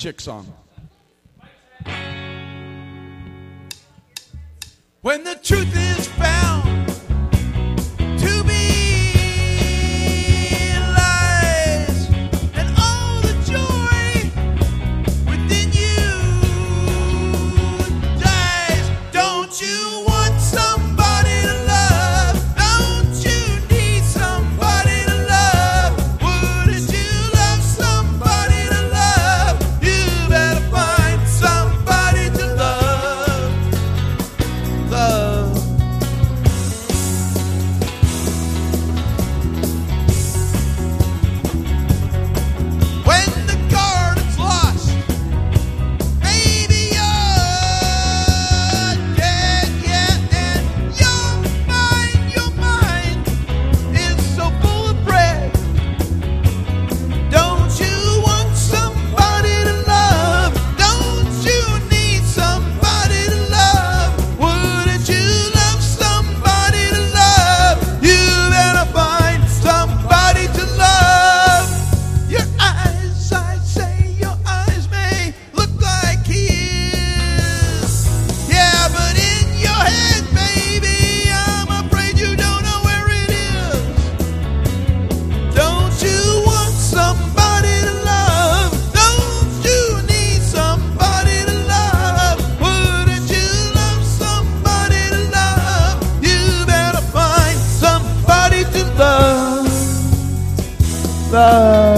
chick song. When the truth is found to be lies, and all the joy within you dies. Don't you want somebody to love? Don't you need somebody to love? Wouldn't you love somebody to love? You better find somebody to love. Love. When the garden's lost, baby, you're dead, yeah, and your mind is so full of bread. Don't you want somebody to love? Don't you need somebody to love? Wouldn't you love somebody to love? You better find somebody to love. Your eyes, I say, your eyes may look like his. Yeah, but in your head, baby, I'm afraid you don't know where it is. Don't you want somebody to love? Don't you need somebody to love? Wouldn't you love somebody to love? You better find somebody to love. Love.